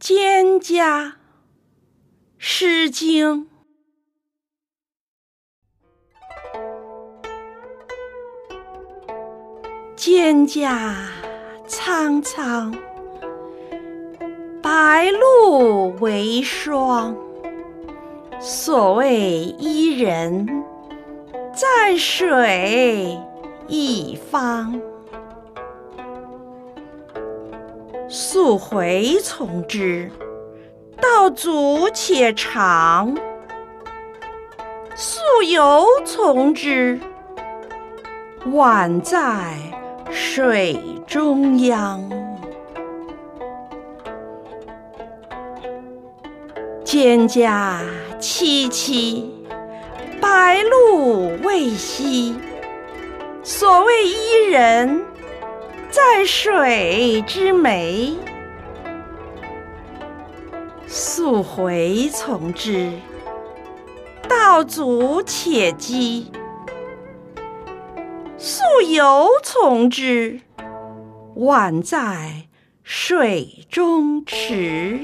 蒹葭，诗经。蒹葭苍苍，白露为霜。所谓伊人，在水一方。溯洄从之，道阻且长；溯游从之，宛在水中央。蒹葭萋萋，白露未晞。所谓伊人，在水之湄。溯洄从之，道阻且跻；溯游从之，宛在水中坻。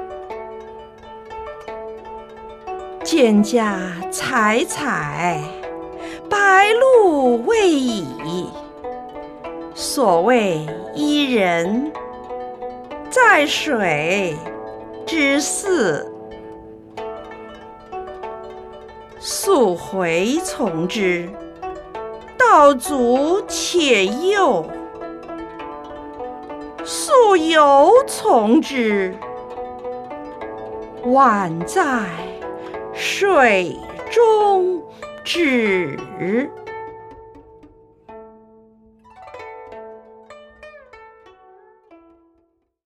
蒹葭采采，白露未已。所谓伊人，在水之涘。溯洄从之，道阻且右；溯游从之，宛在水中坻。